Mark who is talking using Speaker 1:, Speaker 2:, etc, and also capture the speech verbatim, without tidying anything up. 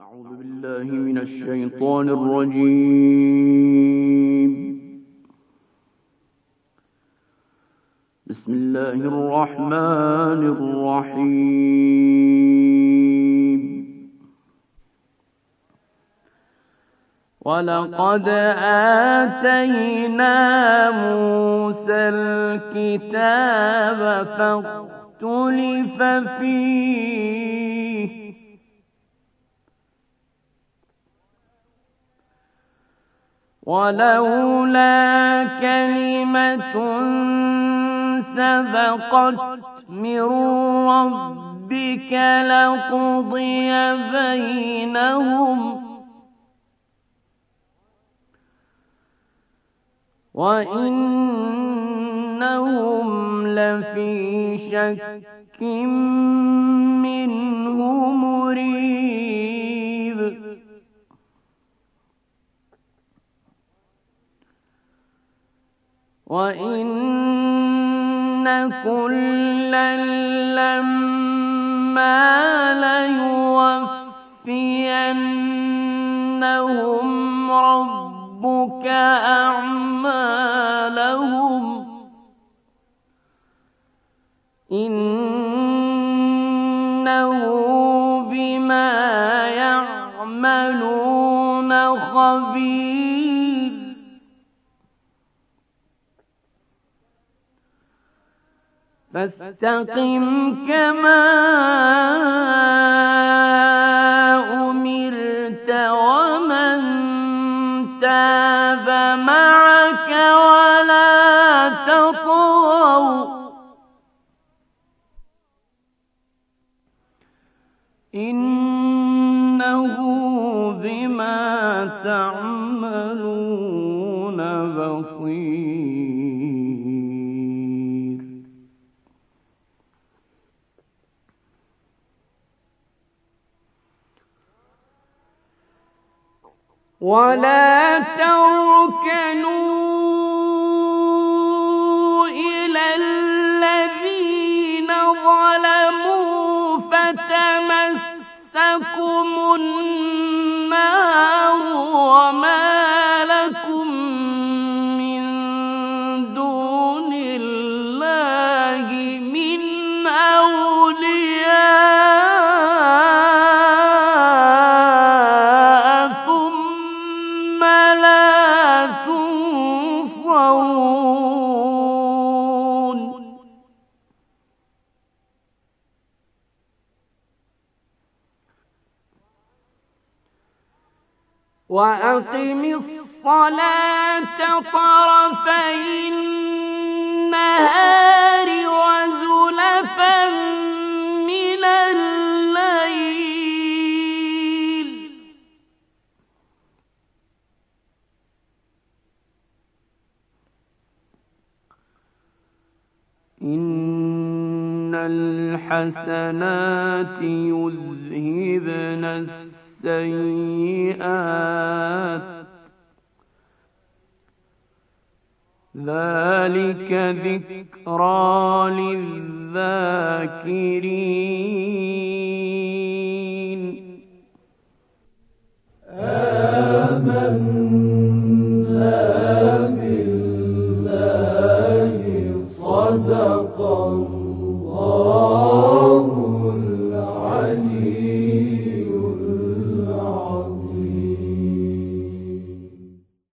Speaker 1: أعوذ بالله من الشيطان الرجيم. بسم الله الرحمن الرحيم. ولقد آتينا موسى الكتاب فاختلف فيه ولولا كلمة سبقت من ربك لقضي بينهم وإنهم لفي شك منه مريب. وإن كلا لما ليوفينهم ربك أعمالهم إنه بما يعملون خبير. فاستقم كما أمرت ومن تاب معك ولا تطغوا إنه بما تعملون بصير. ولا تركنوا إلى الذين ظلموا فتمسكم النار وما لكم من دون الله من أولياء ثم لا تنصرون. وأقم الصلاة طرفي النهار وزلفا من الليل إن الحسنات يذهبن السيئات ذلك ذكرى للذاكرين.